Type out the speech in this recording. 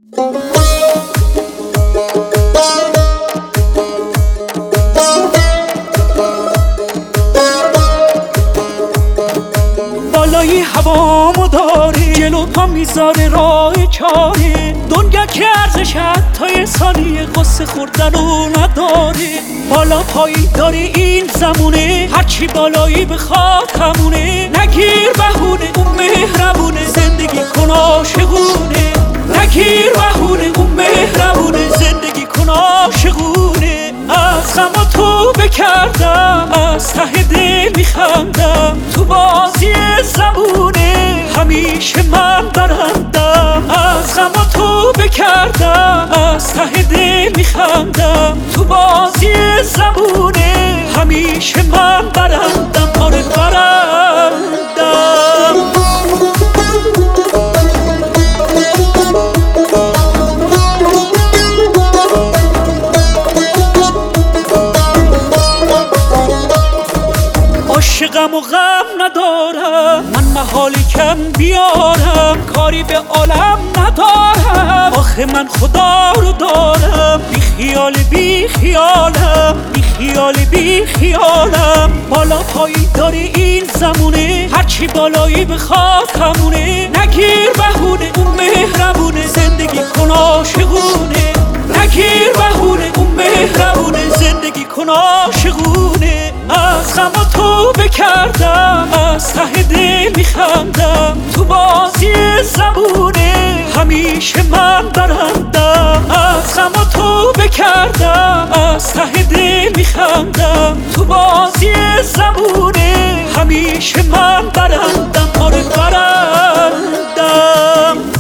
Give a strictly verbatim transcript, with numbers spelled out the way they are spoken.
بالای هوامو داری، جلو پا میذاره راه چاری. دنیا که ارزش حتی ثانیه قصه خوردنو نداری. بالا پایی داری این زمونه، هرچی بالایی بخواد همونه. نگیر بهونه اون مهربونه، زندگی کن عاشقونه. نگیر بهونه اون مهربونه، زندگی کن عاشقونه. از غم تو بکردم، از ته دل میخندم. تو بازی زمونه همیشه من برندم. از غم تو بکردم، از ته دل میخندم. تو بازی زمونه همیشه من برندم. آره برندم. عاشقم و غم ندارم، من محالی کم بیارم. کاری به عالم ندارم، آخه من خدا رو دارم. بی خیال بی خیالم، بی خیال بی خیالم. بالا پایی داری این زمونه، هرچی بالایی بخواد همونه. نگیر بهونه اون مهربونه، زندگی کن عاشقونه. نگیر بهونه اون مهربونه، زندگی کن عاشقونه. از غم تو بکردم، از ته دل میخندم. تو بازی زمونه همیشه من برندم. از غم تو بکردم، از ته دل میخندم. تو بازی زمونه همیشه من برندم. آره برندم.